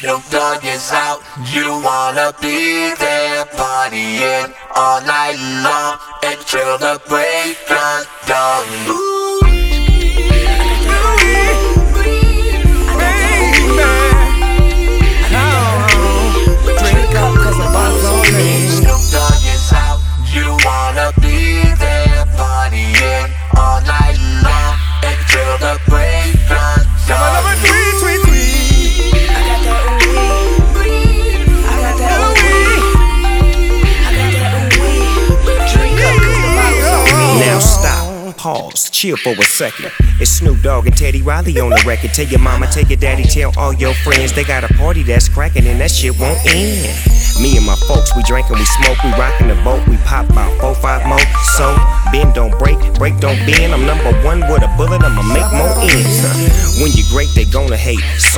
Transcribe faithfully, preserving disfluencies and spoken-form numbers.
Snoop Dogg is out, you wanna be there, partying all night long until the break of dawn. Ooh, drink up 'cause the bot's on me. Snoop Dogg is out, you wanna be there, partying all night long until the break of dawn. Now stop, pause, chill for a second. It's Snoop Dogg and Teddy Riley on the record. Tell your mama, tell your daddy, tell all your friends. They got a party that's cracking and that shit won't end. Me and my folks, we drink and we smoke, we rockin' the boat, we pop about four, five more. So, bend don't break, break don't bend. I'm number one with a bullet, I'ma make more ends. When you're great, they gonna hate.